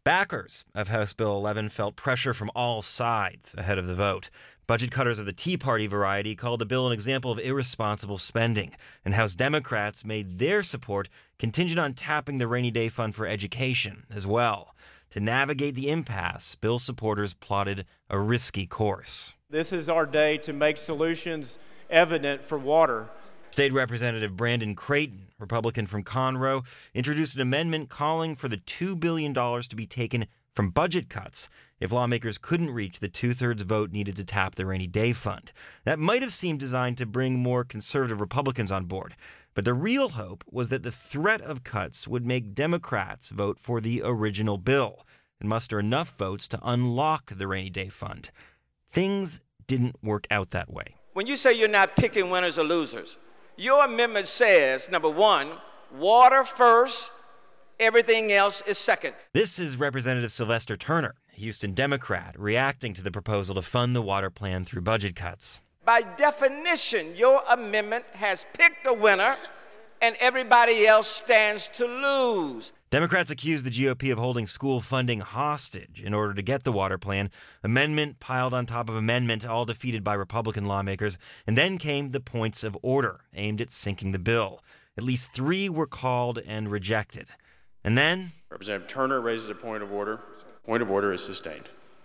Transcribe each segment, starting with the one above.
Backers of House Bill 11 felt pressure from all sides ahead of the vote. Budget cutters of the Tea Party variety called the bill an example of irresponsible spending, and House Democrats made their support contingent on tapping the rainy day fund for education as well. To navigate the impasse, bill supporters plotted a risky course. This is our day to make solutions evident for water. State Representative Brandon Creighton, Republican from Conroe, introduced an amendment calling for the $2 billion to be taken from budget cuts if lawmakers couldn't reach the two-thirds vote needed to tap the rainy day fund. That might have seemed designed to bring more conservative Republicans on board, but the real hope was that the threat of cuts would make Democrats vote for the original bill and muster enough votes to unlock the rainy day fund. Things didn't work out that way. When you say you're not picking winners or losers, your amendment says, number one, water first, everything else is second. This is Representative Sylvester Turner, a Houston Democrat, reacting to the proposal to fund the water plan through budget cuts. By definition, your amendment has picked a winner and everybody else stands to lose. Democrats accused the GOP of holding school funding hostage in order to get the water plan. Amendment piled on top of amendment, all defeated by Republican lawmakers. And then came the points of order aimed at sinking the bill. At least 3 were called and rejected. And then Representative Turner raises a point of order. Point of order is sustained.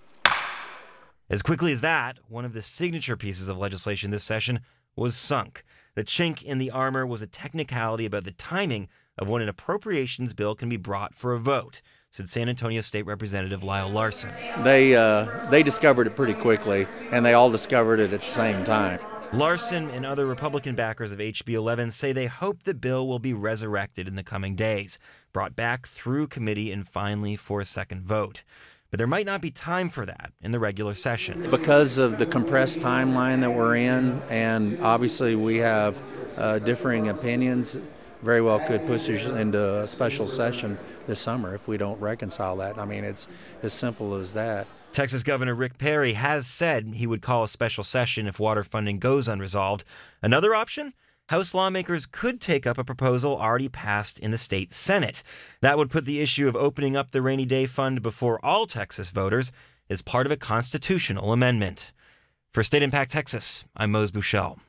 As quickly as that, one of the signature pieces of legislation this session was sunk. The chink in the armor was a technicality about the timing of when an appropriations bill can be brought for a vote, said San Antonio State Representative Lyle Larson. They discovered it pretty quickly, and they all discovered it at the same time. Larson and other Republican backers of HB 11 say they hope the bill will be resurrected in the coming days, brought back through committee and finally for a second vote. But there might not be time for that in the regular session. Because of the compressed timeline that we're in, and obviously we have differing opinions, very well could push us into a special session this summer if we don't reconcile that. I mean, it's as simple as that. Texas Governor Rick Perry has said he would call a special session if water funding goes unresolved. Another option? House lawmakers could take up a proposal already passed in the state Senate. That would put the issue of opening up the rainy day fund before all Texas voters as part of a constitutional amendment. For State Impact Texas, I'm Mose Buchel.